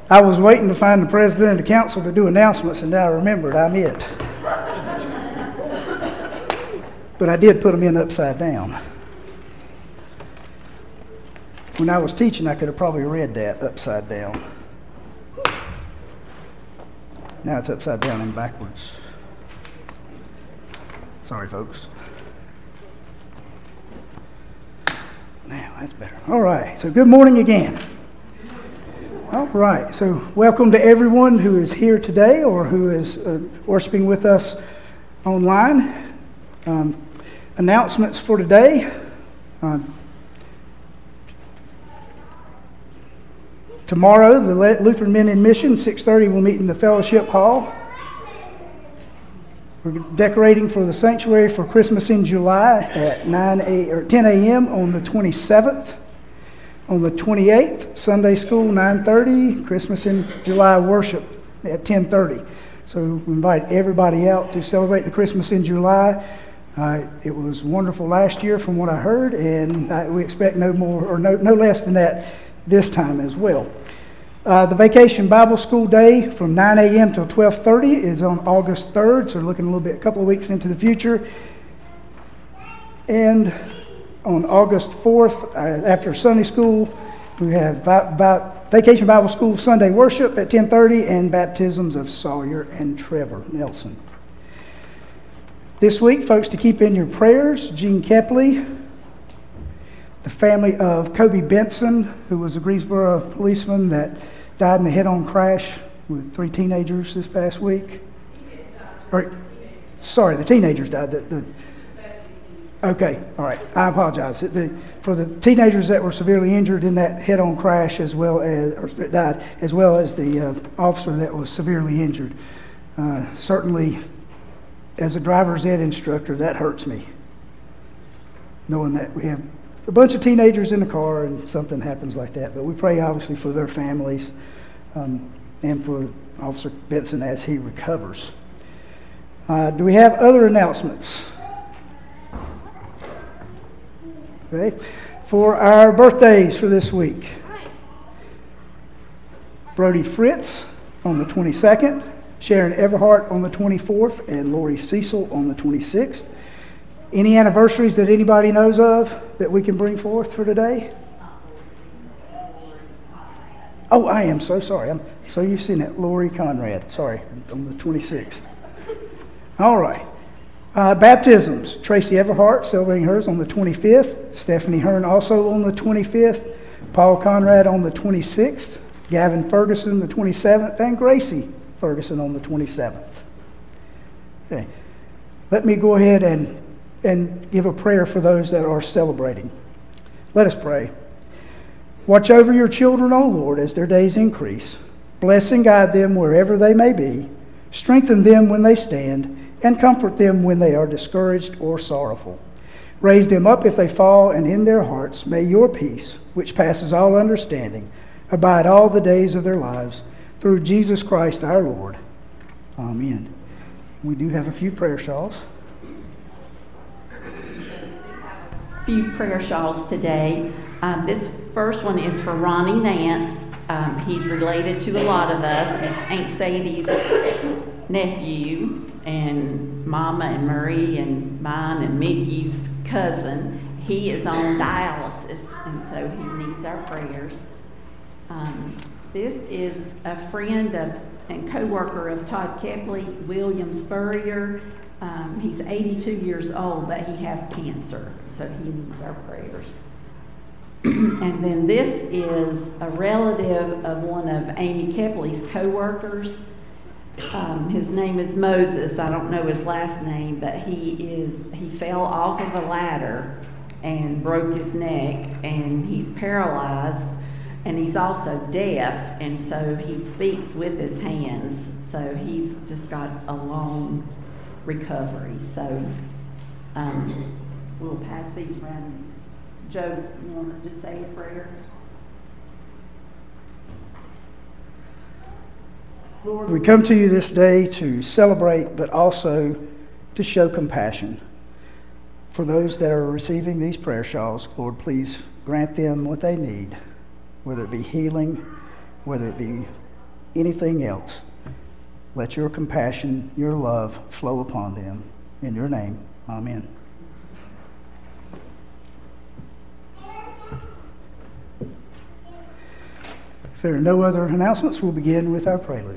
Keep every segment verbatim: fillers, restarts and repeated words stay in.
I was waiting to find the president of the council to do announcements, and now I remembered I'm it. But I did put them in upside down. When I was teaching, I could have probably read that upside down. Now it's upside down and backwards. Sorry, folks. Now, that's better. All right, so good morning again. All right, so welcome to everyone who is here today or who is uh, worshiping with us online. Um, announcements for today. Uh, tomorrow, the Lutheran Men in Mission, six thirty, will meet in the Fellowship Hall. We're decorating for the sanctuary for Christmas in July at nine a or ten a.m. on the twenty-seventh. On the twenty-eighth, Sunday school, nine thirty. Christmas in July worship at ten thirty. So we invite everybody out to celebrate the Christmas in July. Uh, it was wonderful last year from what I heard, and I, we expect no more or no, no less than that this time as well. Uh, the Vacation Bible School Day from nine a.m. till twelve thirty is on August third, so looking a little bit, a couple of weeks into the future. And on August fourth, uh, after Sunday school, we have vi- vi- Vacation Bible School Sunday worship at ten thirty and baptisms of Sawyer and Trevor Nelson. This week, folks, to keep in your prayers, Gene Kepley, the family of Kobe Benson, who was a Greensboro policeman that died in a head-on crash with three teenagers this past week. Or, sorry, the teenagers died. The, the, okay, all right. I apologize. The, for the teenagers that were severely injured in that head-on crash, as well as or that died, as well as the uh, officer that was severely injured. Uh, certainly, as a driver's ed instructor, that hurts me, knowing that we have a bunch of teenagers in the car and something happens like that. But we pray, obviously, for their families um, and for Officer Benson as he recovers. Uh, do we have other announcements? Okay. For our birthdays for this week. Brody Fritz on the twenty-second, Sharon Everhart on the twenty-fourth, and Lori Cecil on the twenty-sixth. Any anniversaries that anybody knows of that we can bring forth for today? Oh, I am so sorry. I'm so used to seeing that. Lori Conrad, sorry, on the twenty-sixth. All right. Uh, baptisms. Tracy Everhart celebrating hers on the twenty-fifth. Stephanie Hearn also on the twenty-fifth. Paul Conrad on the twenty-sixth. Gavin Ferguson the twenty-seventh. And Gracie Ferguson on the twenty-seventh. Okay. Let me go ahead and and give a prayer for those that are celebrating. Let us pray. Watch over your children, O Lord, as their days increase. Bless and guide them wherever they may be. Strengthen them when they stand, and comfort them when they are discouraged or sorrowful. Raise them up if they fall, and in their hearts may your peace, which passes all understanding, abide all the days of their lives, through Jesus Christ our Lord. Amen. We do have a few prayer shawls. Few prayer shawls today. Um, this first one is for Ronnie Nance. Um, he's related to a lot of us. Aunt Sadie's nephew and Mama and Marie and mine and Mickey's cousin. He is on dialysis, and so he needs our prayers. Um, this is a friend of and co-worker of Todd Kepley, William Spurrier. Um, he's eighty-two years old, but he has cancer, so he needs our prayers. And then this is a relative of one of Amy Kepley's co-workers. Um, his name is Moses. I don't know his last name, but he is he fell off of a ladder and broke his neck, and he's paralyzed, and he's also deaf, and so he speaks with his hands. So he's just got a long recovery. So um, we'll pass these around. Joe, you want to just say a prayer? Lord, we come to you this day to celebrate, but also to show compassion. For those that are receiving these prayer shawls, Lord, please grant them what they need, whether it be healing, whether it be anything else. Let your compassion, your love flow upon them. In your name, amen. If there are no other announcements, we'll begin with our prelude.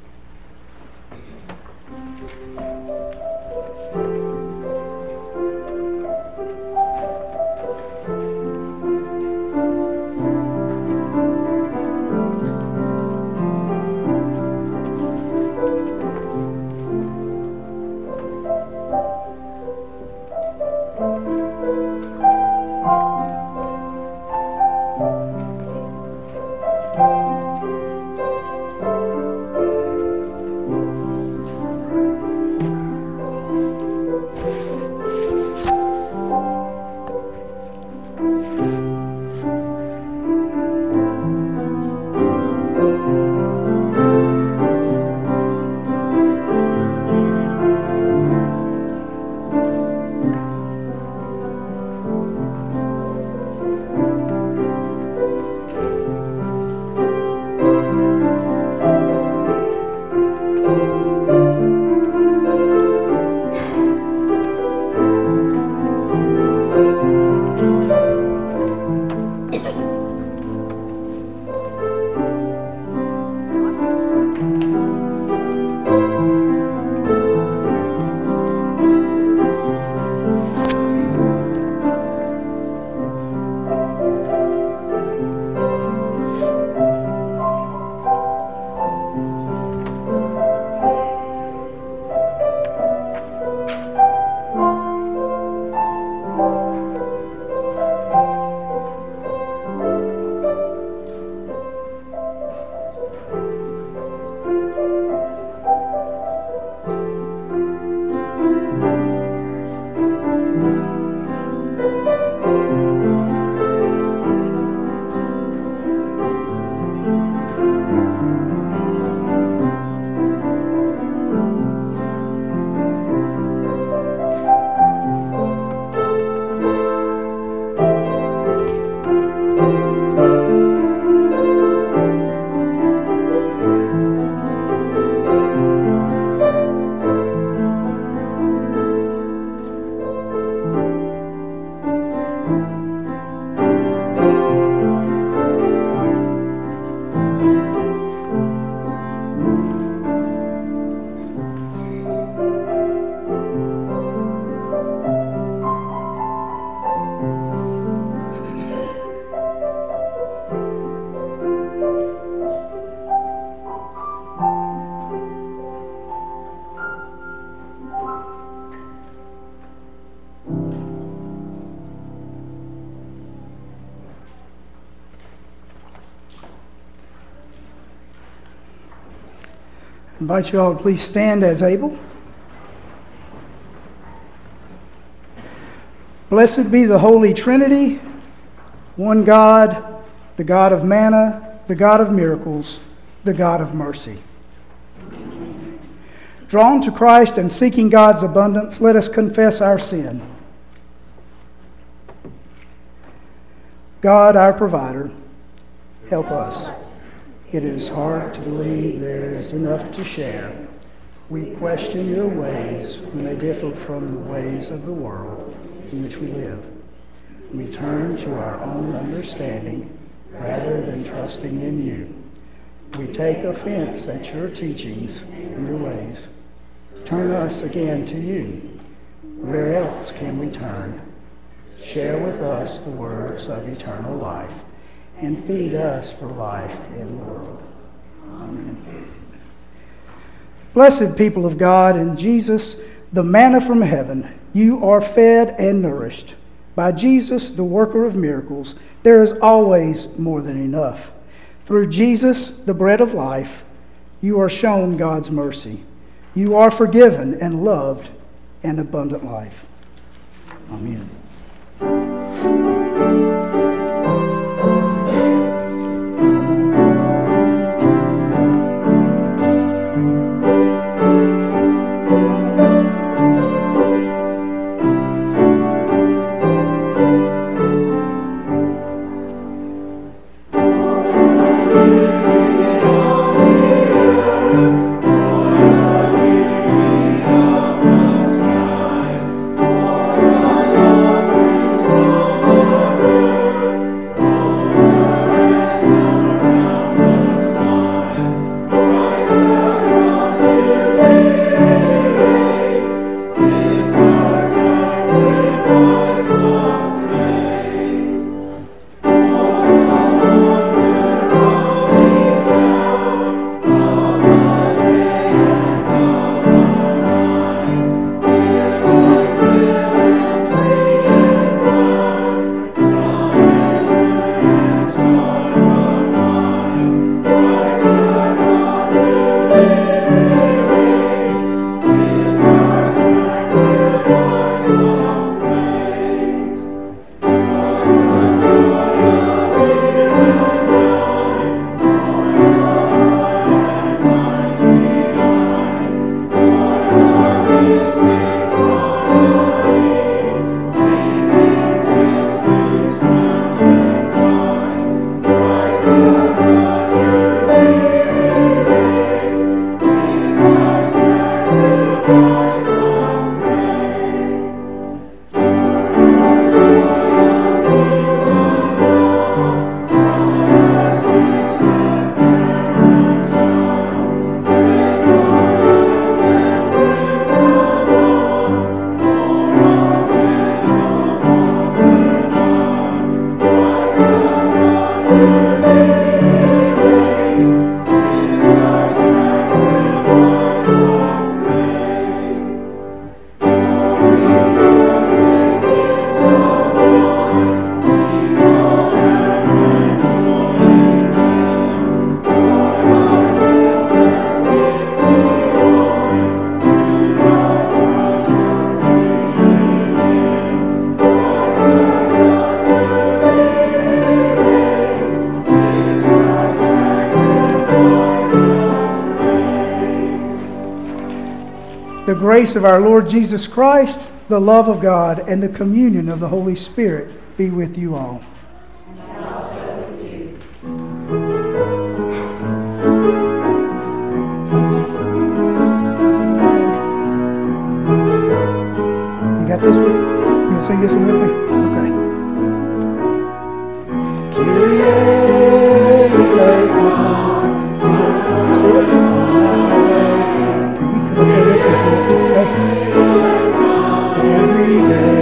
I invite you all to please stand as able. Blessed be the Holy Trinity, one God, the God of manna, the God of miracles, the God of mercy. Drawn to Christ and seeking God's abundance, let us confess our sin. God, our provider, help us. It is hard to believe there is enough to share. We question your ways when they differ from the ways of the world in which we live. We turn to our own understanding rather than trusting in you. We take offense at your teachings and your ways. Turn us again to you. Where else can we turn? Share with us the words of eternal life and feed us for life in the world. Amen. Blessed people of God, in Jesus, the manna from heaven, you are fed and nourished. By Jesus, the worker of miracles, there is always more than enough. Through Jesus, the bread of life, you are shown God's mercy. You are forgiven and loved and abundant life. Amen. Amen. The grace of our Lord Jesus Christ, the love of God, and the communion of the Holy Spirit be with you all. And also with you. You got this one? You gonna sing this one with me? Okay. Kyrie eleison. See it? You can look there with me for it, okay? Every day.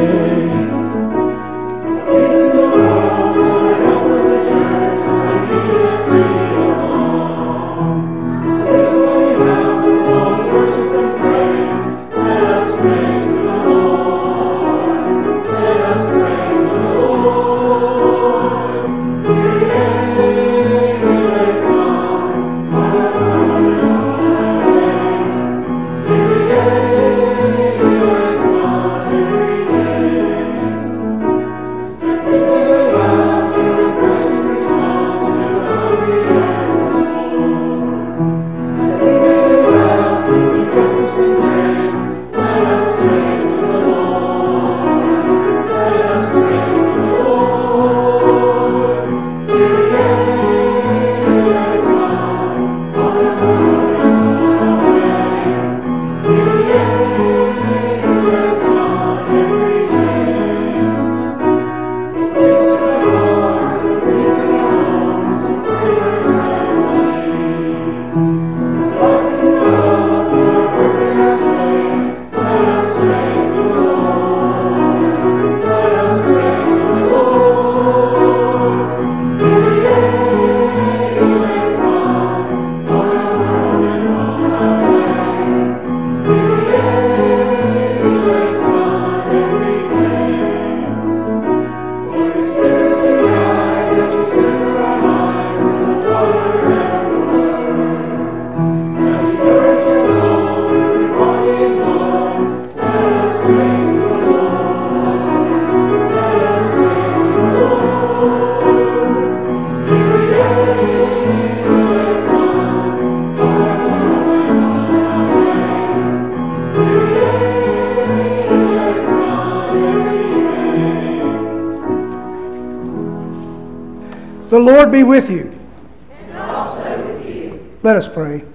The Lord be with you. And also with you. Let us pray.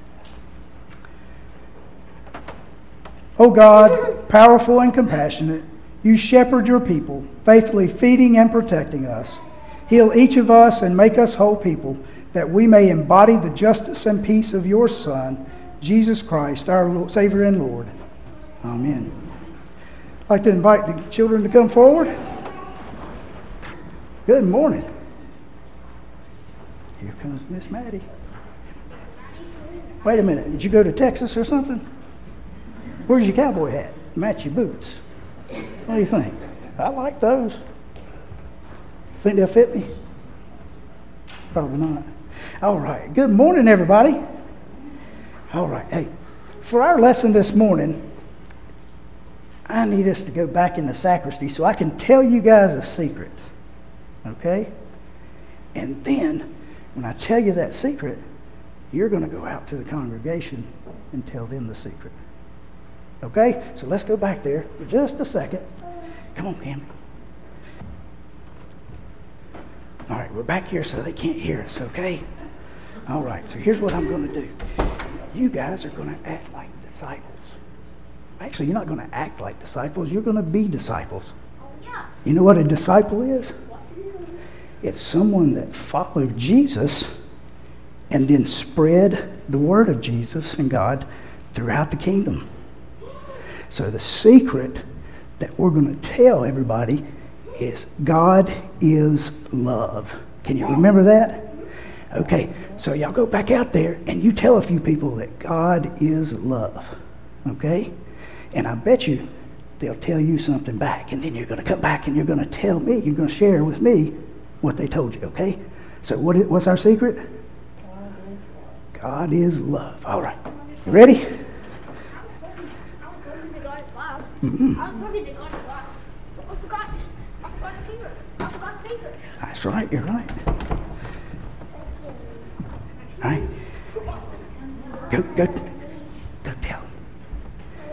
O God, powerful and compassionate, you shepherd your people, faithfully feeding and protecting us. Heal each of us and make us whole people, that we may embody the justice and peace of your Son, Jesus Christ, our Lord, Savior and Lord. Amen. I'd like to invite the children to come forward. Good morning. Here comes Miss Maddie. Wait a minute, did you go to Texas or something? Where's your cowboy hat? Match your boots. What do you think? I like those. Think they'll fit me? Probably not. All right, good morning, everybody. All right, hey, for our lesson this morning, I need us to go back in the sacristy so I can tell you guys a secret, okay? And then, when I tell you that secret, you're going to go out to the congregation and tell them the secret. Okay? So let's go back there for just a second. Come on, Cam. All right, we're back here so they can't hear us, okay? All right, so here's what I'm going to do. You guys are going to act like disciples. Actually, you're not going to act like disciples. You're going to be disciples. You know what a disciple is? It's someone that followed Jesus and then spread the word of Jesus and God throughout the kingdom. So the secret that we're going to tell everybody is God is love. Can you remember that? Okay, so y'all go back out there and you tell a few people that God is love. Okay? And I bet you they'll tell you something back. And then you're going to come back and you're going to tell me, you're going to share with me what they told you, okay? So what is, what's our secret? God is love. God is love. All right. You ready? I was talking to God is love. Mm-hmm. I was talking to God is love. I forgot. I forgot the finger. I forgot the finger. That's right. You're right. All right. Go, go, go tell him.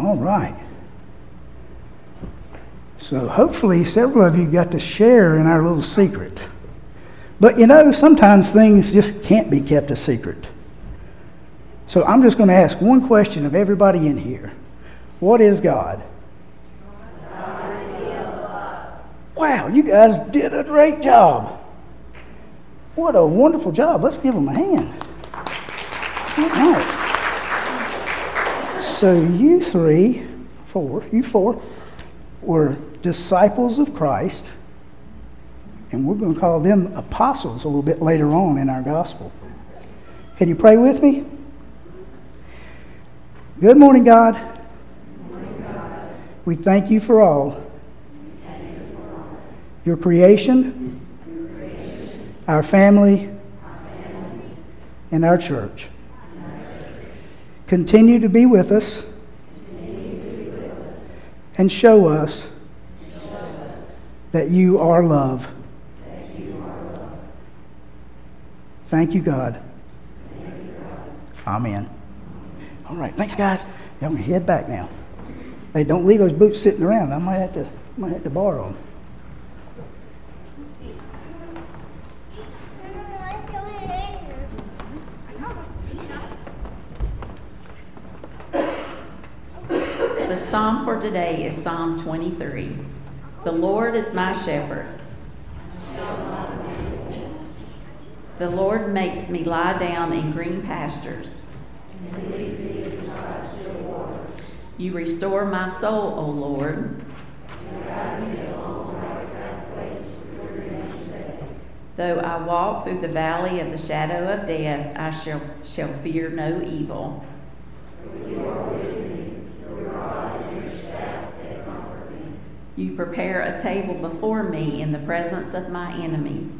All right. So hopefully several of you got to share in our little secret. But you know, sometimes things just can't be kept a secret. So I'm just going to ask one question of everybody in here. What is God? God is love. Wow, you guys did a great job. What a wonderful job. Let's give them a hand. All right. So you three, four, you four, were disciples of Christ, and we're going to call them apostles a little bit later on in our gospel. Can you pray with me? Good morning, God. Good morning, God. We thank you for all. Thank you for all. Your creation, Your creation, our family, our families, and our church. and our church. Continue to be with us Continue to be with us. and show us Show us that you are love. that you are love. Thank you, God. Thank you, God. Amen. All right, thanks, guys. Y'all can head back now. Hey, don't leave those boots sitting around. I might have to, might have to borrow them. The psalm for today is Psalm twenty-three. The Lord is my shepherd. The Lord makes me lie down in green pastures. You restore my soul, O Lord. Though I walk through the valley of the shadow of death, I shall, shall fear no evil. You prepare a table before me in the presence of my enemies.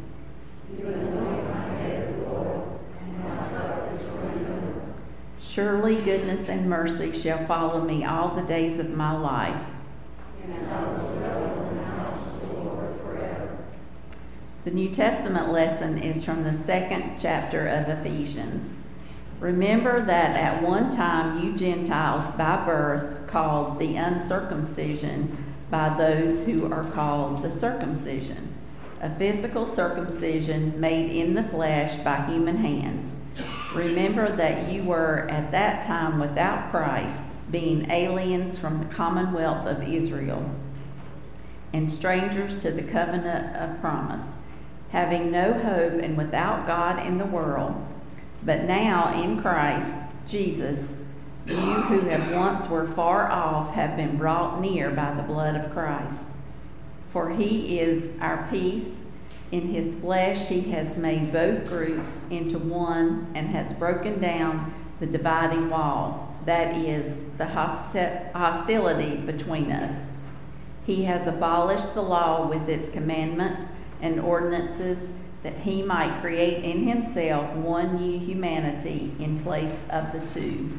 Surely goodness and mercy shall follow me all the days of my life. The New Testament lesson is from the second chapter of Ephesians. Remember that at one time you Gentiles by birth called the uncircumcision by those who are called the circumcision, a physical circumcision made in the flesh by human hands. Remember that you were at that time without Christ, being aliens from the commonwealth of Israel and strangers to the covenant of promise, having no hope and without God in the world. But now in Christ Jesus, you who have once were far off have been brought near by the blood of Christ. For he is our peace. In his flesh he has made both groups into one and has broken down the dividing wall, that is, the hosti- hostility between us. He has abolished the law with its commandments and ordinances, that he might create in himself one new humanity in place of the two,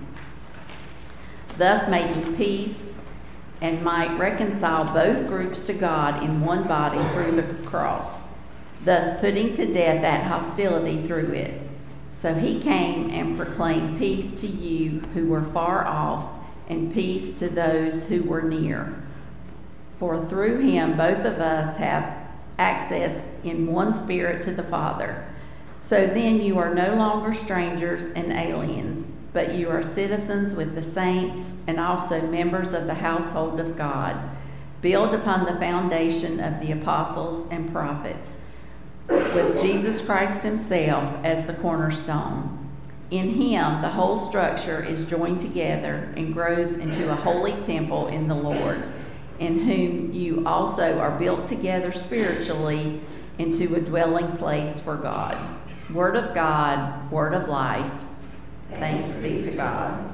thus making peace, and might reconcile both groups to God in one body through the cross, thus putting to death that hostility through it. So he came and proclaimed peace to you who were far off, and peace to those who were near. For through him both of us have access in one spirit to the Father. So then you are no longer strangers and aliens, but you are citizens with the saints and also members of the household of God, built upon the foundation of the apostles and prophets, with Jesus Christ himself as the cornerstone. In him the whole structure is joined together and grows into a holy temple in the Lord, in whom you also are built together spiritually into a dwelling place for God. Word of God, word of life. Thanks be to God.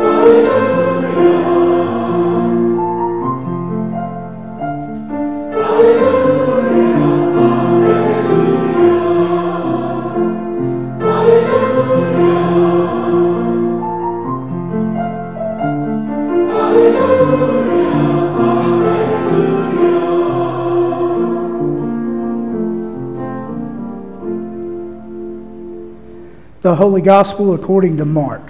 Hallelujah. The Holy Gospel according to Mark.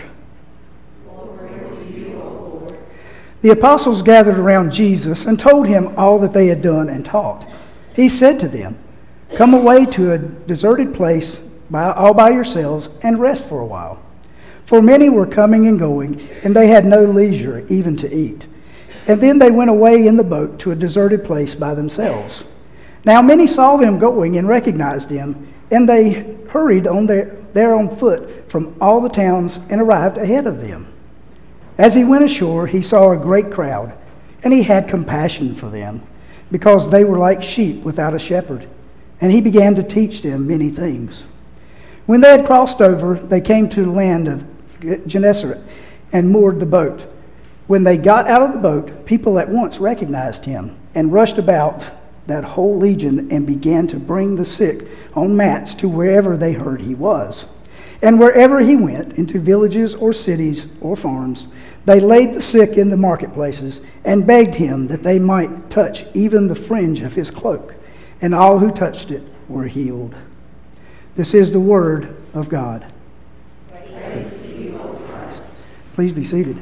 The apostles gathered around Jesus and told him all that they had done and taught. He said to them, "Come away to a deserted place by, all by yourselves and rest for a while." For many were coming and going, and they had no leisure even to eat. And then they went away in the boat to a deserted place by themselves. Now many saw them going and recognized him, and they hurried on their, there on foot from all the towns and arrived ahead of them. As he went ashore, he saw a great crowd, and he had compassion for them, because they were like sheep without a shepherd. And he began to teach them many things. When they had crossed over, they came to the land of Gennesaret and moored the boat. When they got out of the boat, people at once recognized him and rushed about that whole legion and began to bring the sick on mats to wherever they heard he was. And wherever he went, into villages or cities or farms, they laid the sick in the marketplaces and begged him that they might touch even the fringe of his cloak. And all who touched it were healed. This is the word of God. Praise to you, O Christ. Please be seated.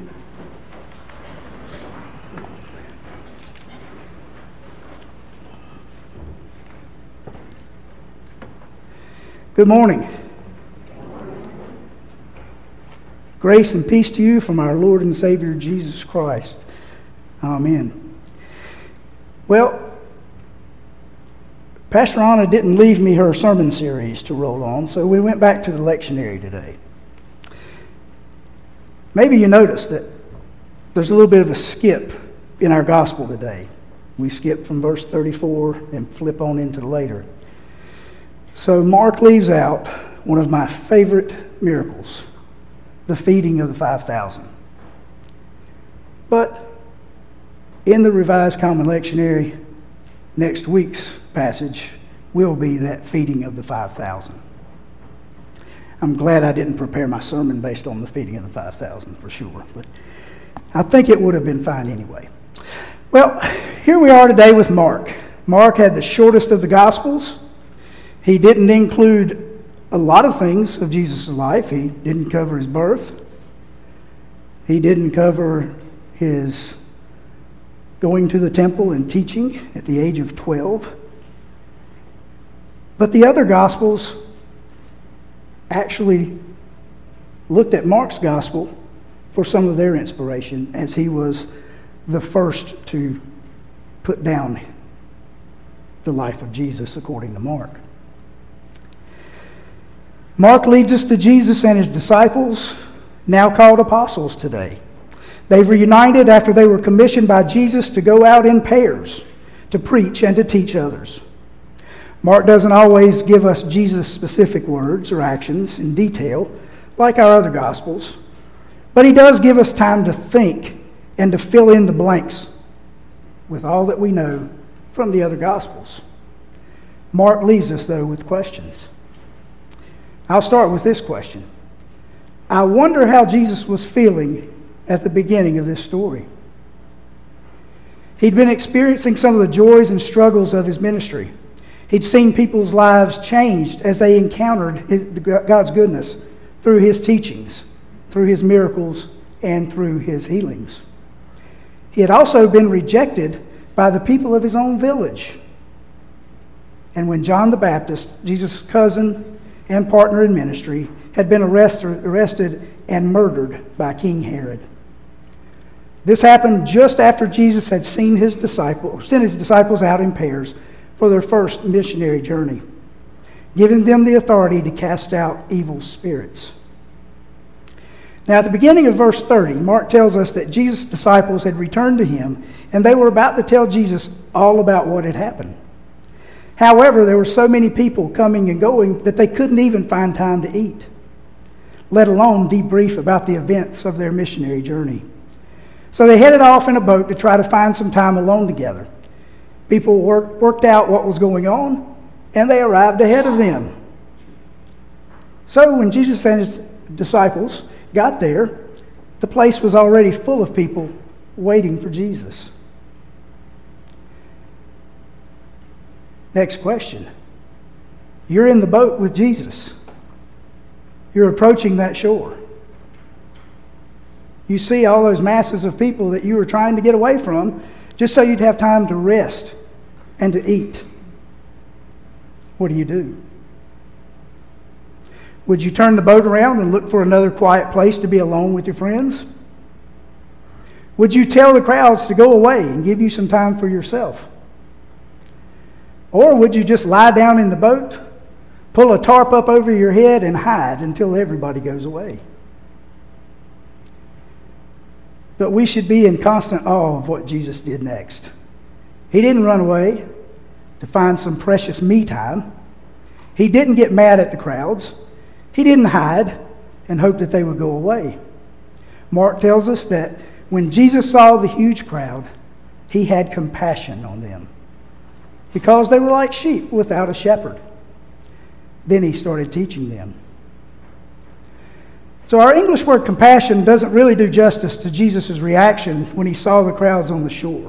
Good morning. Grace and peace to you from our Lord and Savior Jesus Christ. Amen. Well, Pastor Anna didn't leave me her sermon series to roll on, so we went back to the lectionary today. Maybe you noticed that there's a little bit of a skip in our gospel today. We skip from verse thirty-four and flip on into later. So Mark leaves out one of my favorite miracles, the feeding of the five thousand. But in the Revised Common Lectionary, next week's passage will be that feeding of the five thousand. I'm glad I didn't prepare my sermon based on the feeding of the five thousand for sure, but I think it would have been fine anyway. Well, here we are today with Mark. Mark had the shortest of the Gospels. He didn't include a lot of things of Jesus' life. He didn't cover his birth. He didn't cover his going to the temple and teaching at the age of twelve. But the other Gospels actually looked at Mark's Gospel for some of their inspiration, as he was the first to put down the life of Jesus according to Mark. Mark leads us to Jesus and his disciples, now called apostles today. They've reunited after they were commissioned by Jesus to go out in pairs to preach and to teach others. Mark doesn't always give us Jesus' specific words or actions in detail, like our other Gospels, but he does give us time to think and to fill in the blanks with all that we know from the other Gospels. Mark leaves us, though, with questions. I'll start with this question. I wonder how Jesus was feeling at the beginning of this story. He'd been experiencing some of the joys and struggles of his ministry. He'd seen people's lives changed as they encountered his, God's goodness through his teachings, through his miracles, and through his healings. He had also been rejected by the people of his own village. And when John the Baptist, Jesus' cousin and partner in ministry, had been arrested, arrested and murdered by King Herod. This happened just after Jesus had seen his disciples, sent his disciples out in pairs for their first missionary journey, giving them the authority to cast out evil spirits. Now, at the beginning of verse thirty, Mark tells us that Jesus' disciples had returned to him, and they were about to tell Jesus all about what had happened. However, there were so many people coming and going that they couldn't even find time to eat, let alone debrief about the events of their missionary journey. So they headed off in a boat to try to find some time alone together. People worked, worked out what was going on, and they arrived ahead of them. So when Jesus and his disciples got there, the place was already full of people waiting for Jesus. Next question. You're in the boat with Jesus. you're approaching that shore. You see all those masses of people that you were trying to get away from just so you'd have time to rest and to eat. What do you do? Would you turn the boat around and look for another quiet place to be alone with your friends? Would you tell the crowds to go away and give you some time for yourself? Or would you just lie down in the boat, pull a tarp up over your head, and hide until everybody goes away? But we should be in constant awe of what Jesus did next. He didn't run away to find some precious me time. He didn't get mad at the crowds. He didn't hide and hope that they would go away. Mark tells us that when Jesus saw the huge crowd, he had compassion on them because they were like sheep without a shepherd. Then he started teaching them. So our English word compassion doesn't really do justice to Jesus' reaction when he saw the crowds on the shore.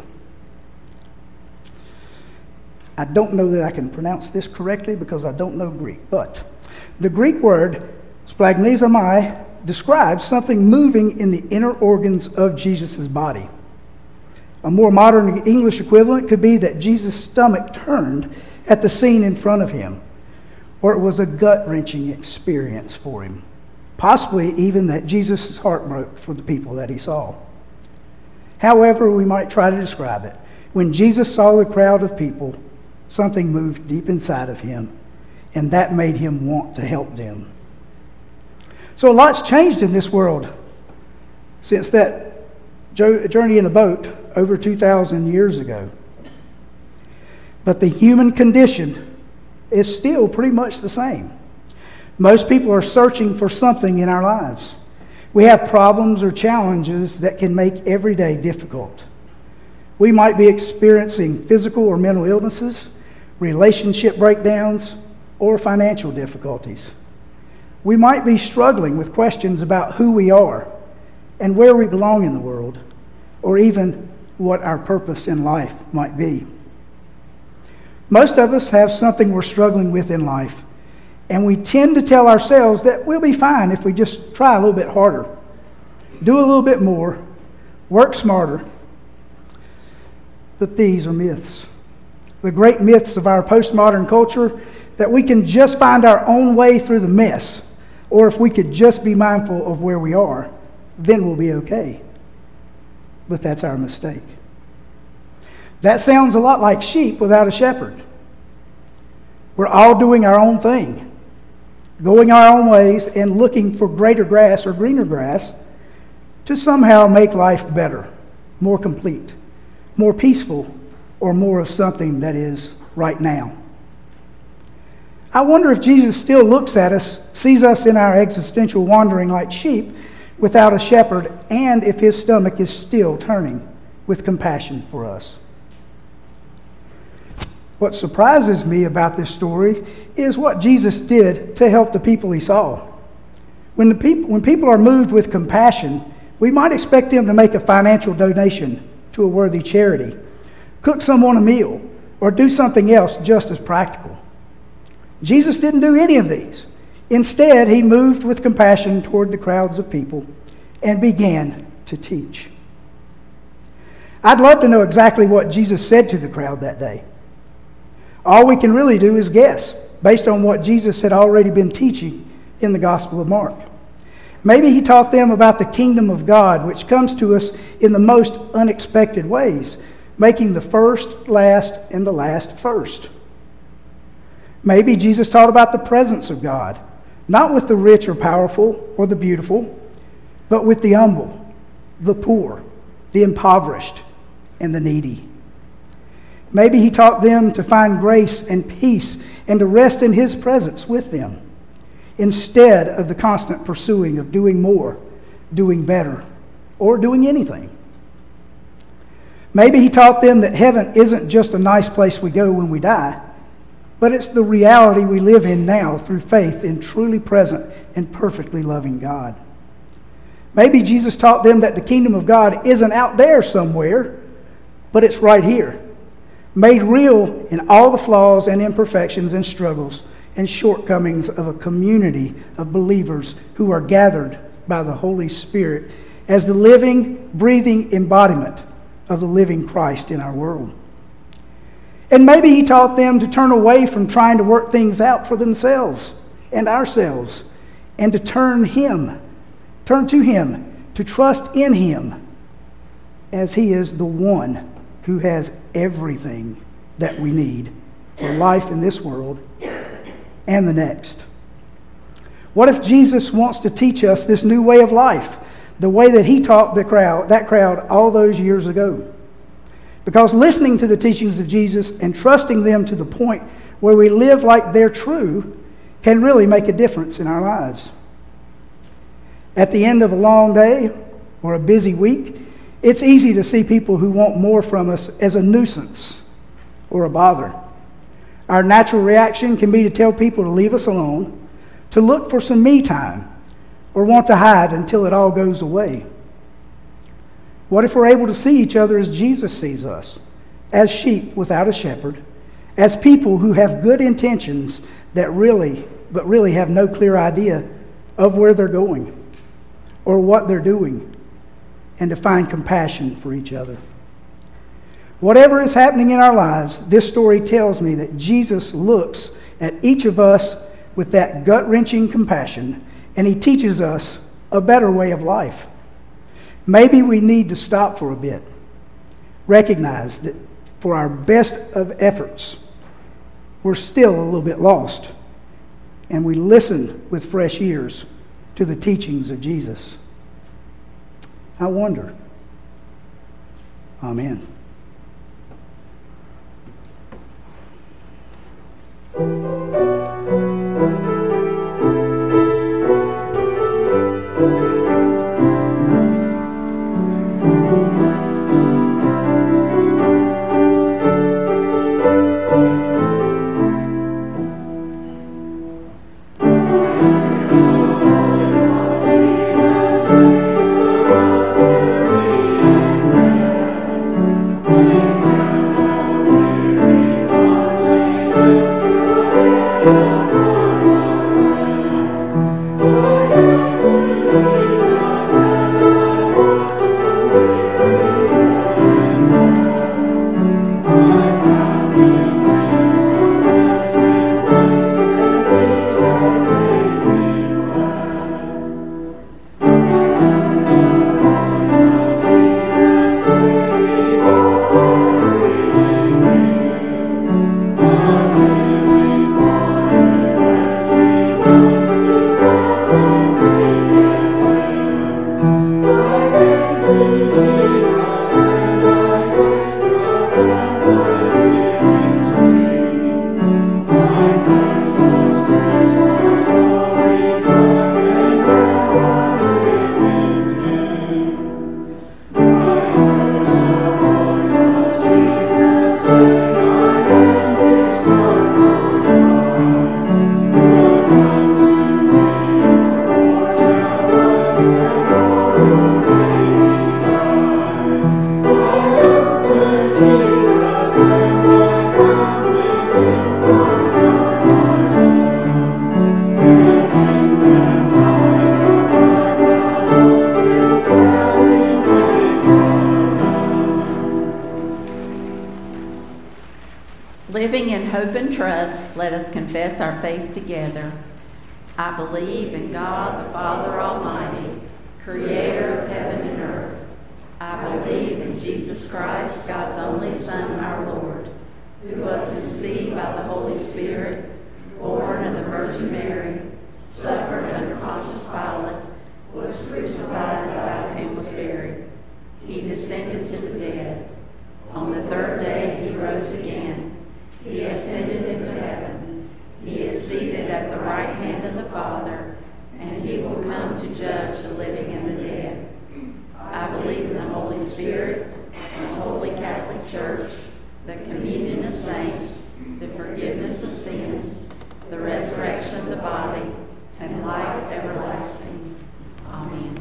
I don't know that I can pronounce this correctly because I don't know Greek, but the Greek word splagchnizomai describes something moving in the inner organs of Jesus' body. A more modern English equivalent could be that Jesus' stomach turned at the scene in front of him, or it was a gut-wrenching experience for him. Possibly even that Jesus' heart broke for the people that he saw. However we might try to describe it, when Jesus saw the crowd of people, something moved deep inside of him, and that made him want to help them. So a lot's changed in this world since that journey in a boat over two thousand years ago. But the human condition is still pretty much the same. Most people are searching for something in our lives. We have problems or challenges that can make every day difficult. We might be experiencing physical or mental illnesses, relationship breakdowns, or financial difficulties. We might be struggling with questions about who we are and where we belong in the world, or even what our purpose in life might be. Most of us have something we're struggling with in life, and we tend to tell ourselves that we'll be fine if we just try a little bit harder, do a little bit more, work smarter. But these are myths. The great myths of our postmodern culture that we can just find our own way through the mess, or if we could just be mindful of where we are, then we'll be okay. But that's our mistake. That sounds a lot like sheep without a shepherd. We're all doing our own thing, going our own ways and looking for greater grass or greener grass to somehow make life better, more complete, more peaceful, or more of something that is right now. I wonder if Jesus still looks at us, sees us in our existential wandering like sheep without a shepherd, and if his stomach is still turning with compassion for us. What surprises me about this story is what Jesus did to help the people he saw. When, the people, when people are moved with compassion, we might expect them to make a financial donation to a worthy charity, cook someone a meal, or do something else just as practical. Jesus didn't do any of these. Instead, he moved with compassion toward the crowds of people and began to teach. I'd love to know exactly what Jesus said to the crowd that day. All we can really do is guess, based on what Jesus had already been teaching in the Gospel of Mark. Maybe he taught them about the kingdom of God, which comes to us in the most unexpected ways, making the first last and the last first. Maybe Jesus taught about the presence of God, not with the rich or powerful or the beautiful, but with the humble, the poor, the impoverished, and the needy. Maybe he taught them to find grace and peace and to rest in his presence with them, instead of the constant pursuing of doing more, doing better, or doing anything. Maybe he taught them that heaven isn't just a nice place we go when we die, but it's the reality we live in now through faith in truly present and perfectly loving God. Maybe Jesus taught them that the kingdom of God isn't out there somewhere, but it's right here, made real in all the flaws and imperfections and struggles and shortcomings of a community of believers who are gathered by the Holy Spirit as the living, breathing embodiment of the living Christ in our world. And maybe he taught them to turn away from trying to work things out for themselves and ourselves, and to turn him, turn to him, to trust in him, as he is the one who has everything that we need for life in this world and the next. What if Jesus wants to teach us this new way of life, the way that he taught the crowd, that crowd all those years ago? Because listening to the teachings of Jesus and trusting them to the point where we live like they're true can really make a difference in our lives. At the end of a long day or a busy week, it's easy to see people who want more from us as a nuisance or a bother. Our natural reaction can be to tell people to leave us alone, to look for some me time, or want to hide until it all goes away. What if we're able to see each other as Jesus sees us, as sheep without a shepherd, as people who have good intentions that really, but really have no clear idea of where they're going or what they're doing, and to find compassion for each other? Whatever is happening in our lives, this story tells me that Jesus looks at each of us with that gut-wrenching compassion, and he teaches us a better way of life. Maybe we need to stop for a bit, recognize that for our best of efforts, we're still a little bit lost, and we listen with fresh ears to the teachings of Jesus. I wonder. Amen. Living in hope and trust, let us confess our faith together. I believe in God the Father Almighty, creator of heaven and earth. I believe in Jesus Christ, God's only Son, our Lord, who was conceived by the Holy Spirit, born of the Virgin Mary, suffered under Pontius Pilate, was crucified, died, and was buried. He descended to the dead. On the third day he rose again. He ascended into heaven. He is seated at the right hand of the Father, and he will come to judge the living and the dead. I believe in the Holy Spirit, the Holy Catholic Church, the communion of saints, the forgiveness of sins, the resurrection of the body, and life everlasting. Amen.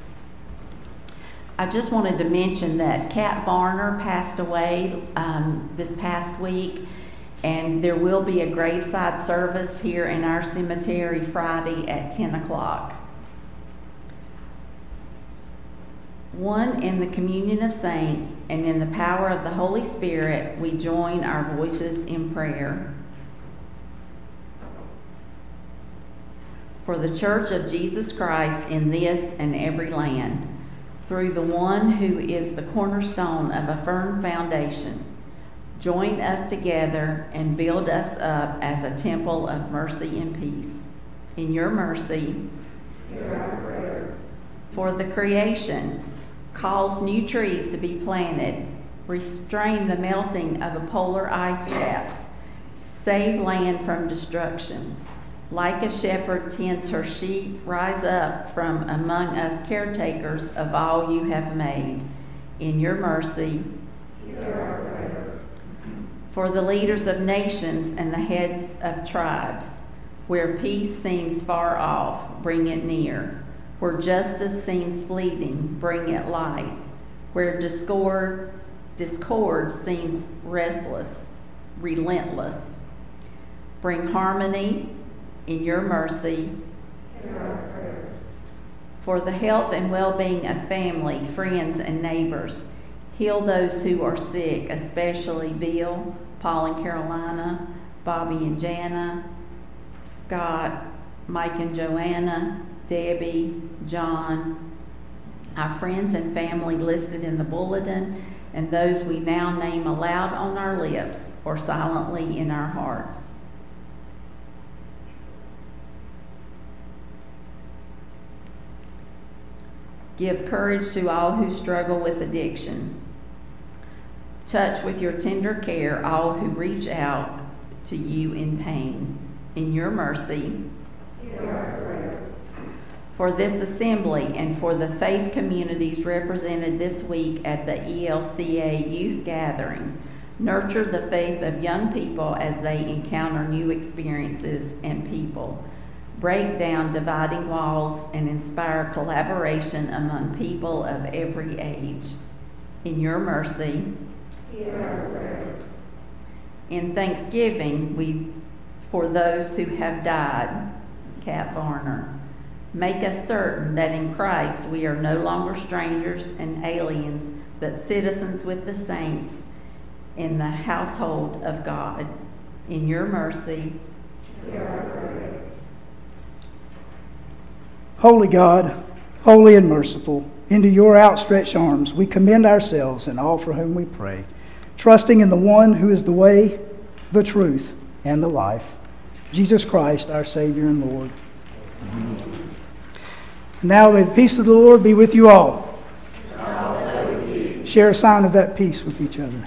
I just wanted to mention that Kat Varner passed away um, this past week. And there will be a graveside service here in our cemetery Friday at ten o'clock. One, in the communion of saints and in the power of the Holy Spirit, we join our voices in prayer. For the Church of Jesus Christ in this and every land, through the one who is the cornerstone of a firm foundation, join us together and build us up as a temple of mercy and peace. In your mercy, hear our prayer. For the creation, cause new trees to be planted, restrain the melting of the polar ice caps, save land from destruction. Like a shepherd tends her sheep, rise up from among us caretakers of all you have made. In your mercy, hear our prayer. For the leaders of nations and the heads of tribes, where peace seems far off, bring it near. Where justice seems fleeting, bring it light. Where discord, discord seems restless, relentless, bring harmony. In your mercy, hear our prayer. For the health and well-being of family, friends, and neighbors, heal those who are sick, especially Bill, Paul and Carolina, Bobby and Jana, Scott, Mike and Joanna, Debbie, John, our friends and family listed in the bulletin, and those we now name aloud on our lips or silently in our hearts. Give courage to all who struggle with addiction. Touch with your tender care all who reach out to you in pain. In your mercy, hear our prayer. For this assembly and for the faith communities represented this week at the E L C A Youth Gathering, nurture the faith of young people as they encounter new experiences and people. Break down dividing walls and inspire collaboration among people of every age. In your mercy, hear our prayer. In thanksgiving, we for those who have died, Kat Varner. Make us certain that in Christ we are no longer strangers and aliens, but citizens with the saints in the household of God. In your mercy, hear our prayer. Holy God, holy and merciful, into your outstretched arms we commend ourselves and all for whom we pray, trusting in the one who is the way, the truth, and the life, Jesus Christ, our Savior and Lord. Amen. Now may the peace of the Lord be with you all. And also with you. Share a sign of that peace with each other.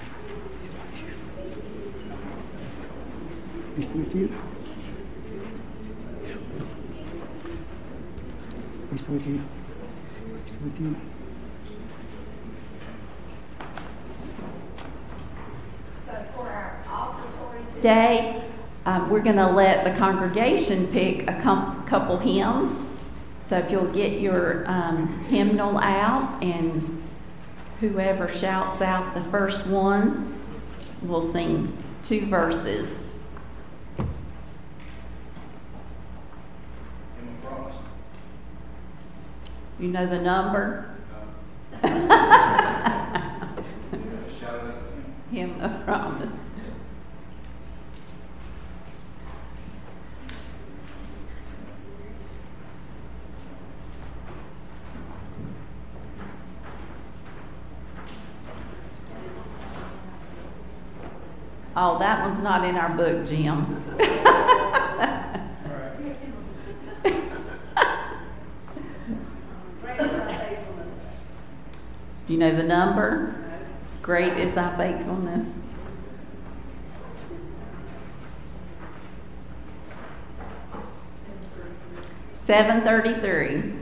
Peace be with you. Peace be with you. Peace be with you. So for our offertory today, um, we're going to let the congregation pick a com- couple hymns. So if you'll get your um, hymnal out, and whoever shouts out the first one will sing two verses. You know the number? Hymn of Promise. Oh, that one's not in our book, Jim. Do you know the number? Great is thy faithfulness. seven thirty-three.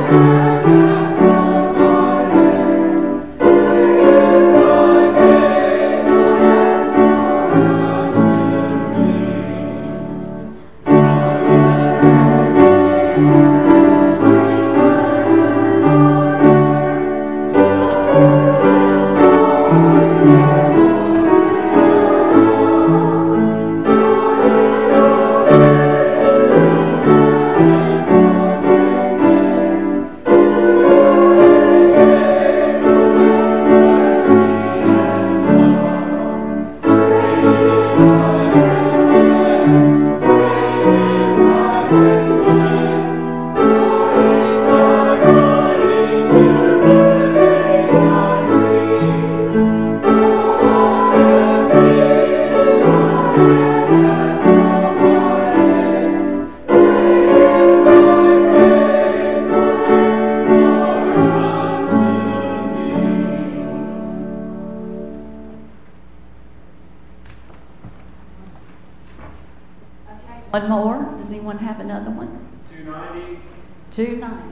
One more? Does anyone have another one? two ninety. two ninety.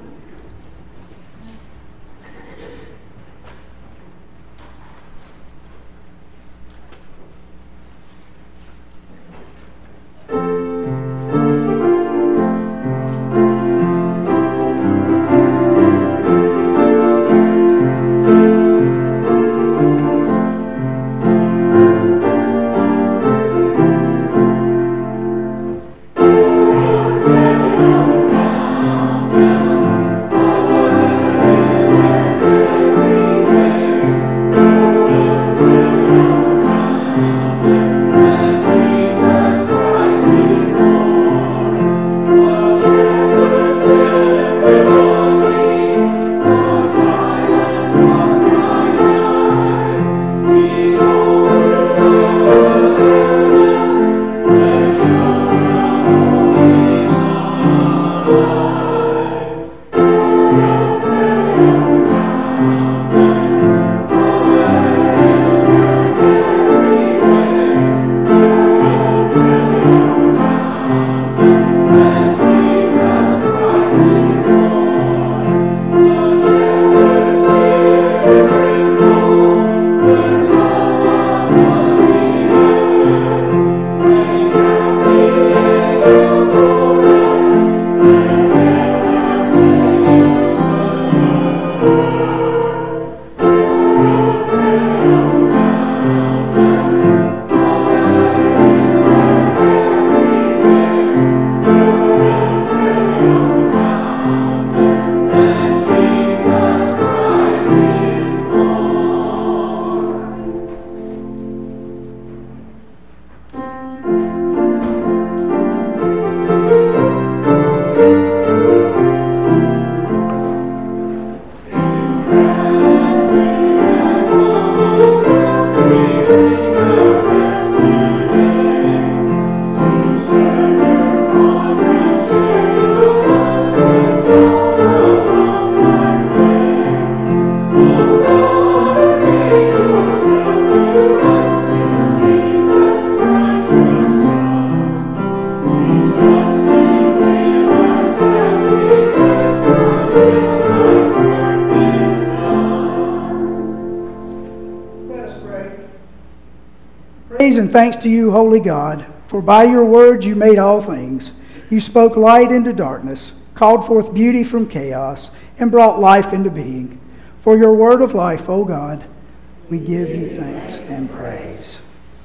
Praise and thanks to you, holy God, for by your word you made all things. You spoke light into darkness, called forth beauty from chaos, and brought life into being. For your word of life, O God, we give you thanks and praise.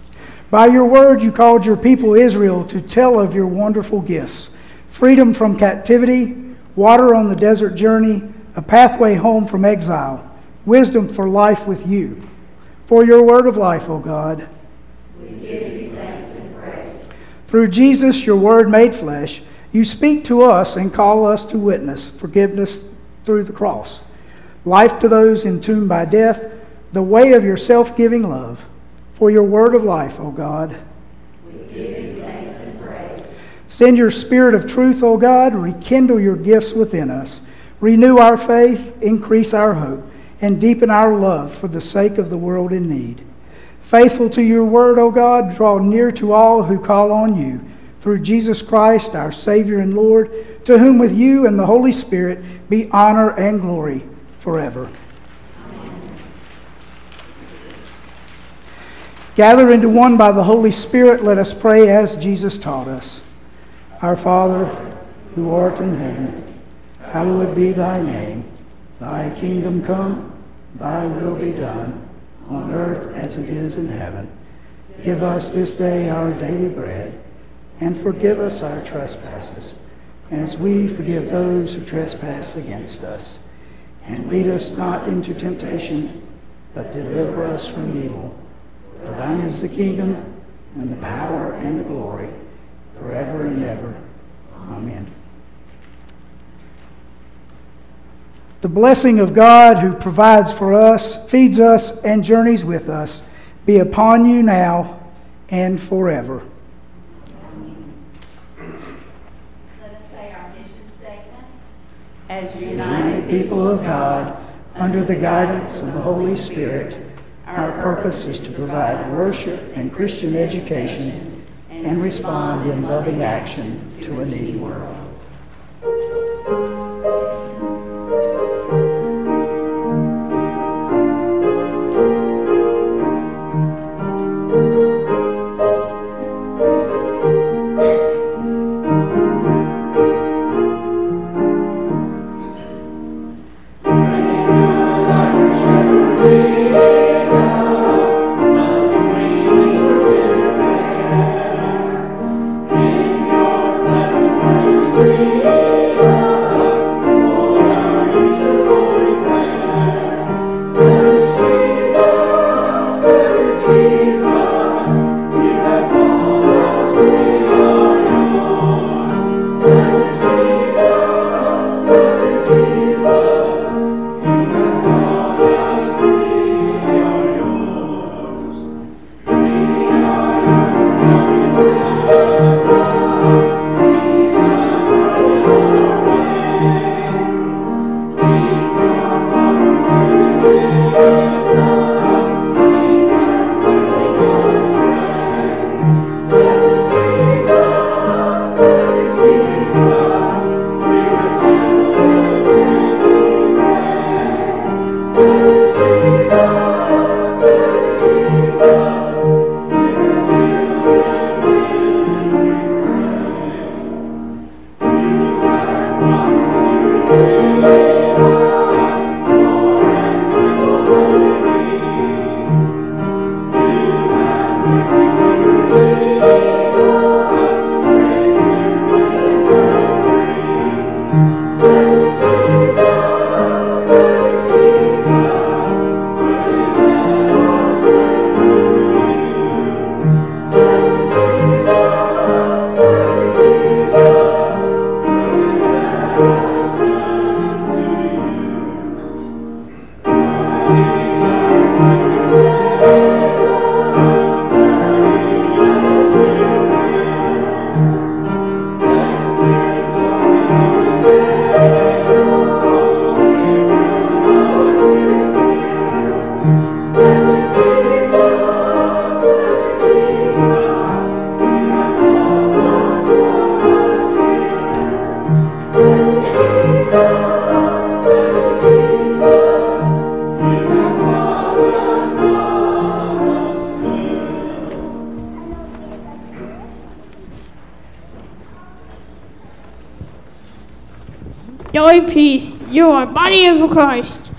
By your word you called your people Israel to tell of your wonderful gifts, freedom from captivity, water on the desert journey, a pathway home from exile, wisdom for life with you. For your word of life, O God, we give you thanks and praise. Through Jesus, your word made flesh, you speak to us and call us to witness forgiveness through the cross, life to those entombed by death, the way of your self-giving love. For your word of life, O God, we give you thanks and praise. Send your spirit of truth, O God, rekindle your gifts within us, renew our faith, increase our hope, and deepen our love for the sake of the world in need. Faithful to your word, O God, draw near to all who call on you. through Jesus Christ, our Savior and Lord, to whom with you and the Holy Spirit be honor and glory forever. Amen. Gathered into one by the Holy Spirit, let us pray as Jesus taught us. Our Father, who art in heaven, hallowed be thy name. Thy kingdom come, thy will be done, on earth as it is in heaven. Give us this day our daily bread, and forgive us our trespasses, as we forgive those who trespass against us. And lead us not into temptation, but deliver us from evil. For thine is the kingdom, and the power, and the glory, forever and ever. Amen. The blessing of God, who provides for us, feeds us, and journeys with us, be upon you now and forever. Let us say our mission statement. As United people of God, under the guidance of the Holy Spirit, our purpose is to provide worship and Christian education and respond in loving action to a needy world. Go in peace. You are body of Christ.